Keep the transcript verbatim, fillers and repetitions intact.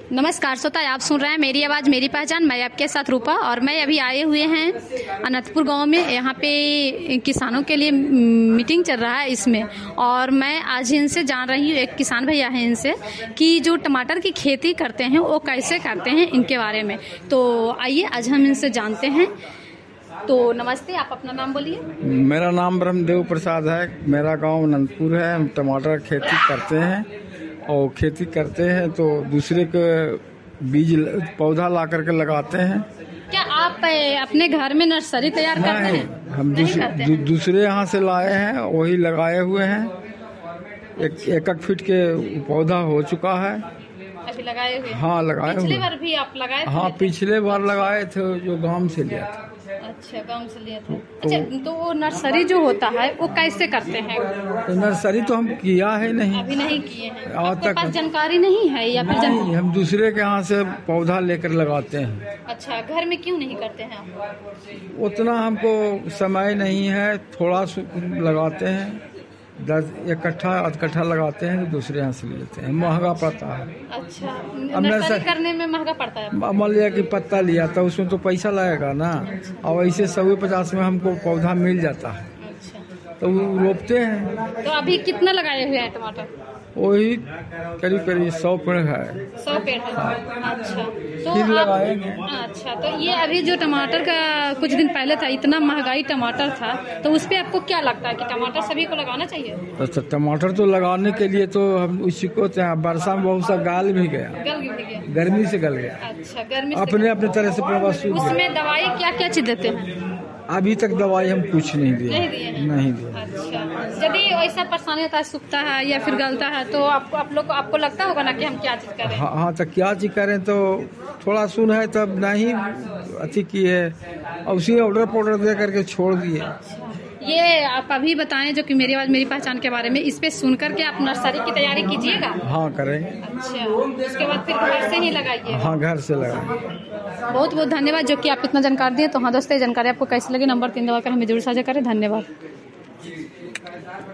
नमस्कार श्रोता, आप सुन रहे हैं मेरी आवाज़ मेरी पहचान। मैं आपके साथ रूपा और मैं अभी आए हुए हैं अनंतपुर गांव में। यहाँ पे किसानों के लिए मीटिंग चल रहा है इसमें, और मैं आज इनसे जान रही हूँ, एक किसान भैया हैं इनसे, कि जो टमाटर की खेती करते हैं वो कैसे करते हैं इनके बारे में। तो आइए आज हम इनसे जानते हैं। तो नमस्ते, आप अपना नाम बोलिए। मेरा नाम ब्रह्मदेव प्रसाद है। मेरा गांव अनंतपुर है। हम टमाटर खेती करते हैं और खेती करते हैं तो दूसरे के बीज पौधा ला करके लगाते हैं। क्या आप अपने घर में नर्सरी तैयार करते हैं? हम दूसरे दूसरे यहाँ से लाए हैं, वही लगाए हुए हैं। एक एक एक फीट के पौधा हो चुका है अभी लगाए हुए। हाँ, लगाए हुए। पिछली बार भी आप लगाए थे? हाँ, पिछले बार लगाए थे, जो गांव से लिया था। अच्छा, गांव से लिया था। अच्छा, तो वो नर्सरी जो होता है वो कैसे करते हैं? तो नर्सरी तो हम किया है नहीं, अभी नहीं किए हैं। आज तक पास जानकारी नहीं है या फिर नहीं, हम दूसरे के यहाँ से पौधा लेकर लगाते हैं। अच्छा, घर में क्यों नहीं करते हैं आप? उतना हमको समय नहीं है, थोड़ा लगाते हैं। दस एक कट्ठा आध कट्ठा लगाते हैं तो दूसरे यहाँ से ले लेते हैं। महंगा पड़ता है। अच्छा, नर्सरी करने में महंगा पड़ता है। मान लिया कि पत्ता लिया तो उसमें तो पैसा लगेगा ना, और ऐसे सौ पचास में हमको पौधा मिल जाता है। अच्छा, तो वो रोपते हैं। तो अभी कितना लगाए हुए हैं टमाटर? वही करीब करीब सौ पेड़ है। सौ पेड़ है। अच्छा, तो फिर आप, लगाएंगे। अच्छा, तो ये अभी जो टमाटर का कुछ दिन पहले था, इतना महंगाई टमाटर था, तो उस पे आपको क्या लगता है कि टमाटर सभी को लगाना चाहिए? अच्छा, टमाटर तो लगाने के लिए तो हम उसी को वर्षा में बहुत सा गाल भी गया, गल भी गया, गर्मी से गल गया। अच्छा, गर्मी अपने अपने तरह से प्रवासी। उसमें दवाई क्या क्या चीज देते हैं? अभी तक दवाई हम कुछ नहीं दिए। नहीं दिए हैं? नहीं दिए। अच्छा, यदि ऐसा परेशानी होता है, सूखता है या फिर गलता है, तो आपको आप लोग आपको लगता होगा ना कि हम क्या चीज करें? हाँ हाँ, तो क्या चीज करें, तो थोड़ा सुन है तब नहीं अच्छी की है, और उसी ऑर्डर पाउडर दे करके छोड़ दिए। ये आप अभी बताएं जो कि मेरी आवाज मेरी पहचान के बारे में, इस पे सुन करके आप नर्सरी की तैयारी कीजिएगा। हाँ, करेंगे। अच्छा, उसके बाद फिर घर से ही लगाइए। हाँ, घर से लगाएंगे। बहुत बहुत धन्यवाद जो कि आप इतना जानकारी दिए। तो हाँ दोस्तों, जानकारी आपको कैसी लगी, नंबर तीन दबाकर हमें जरूर साझा करें। धन्यवाद।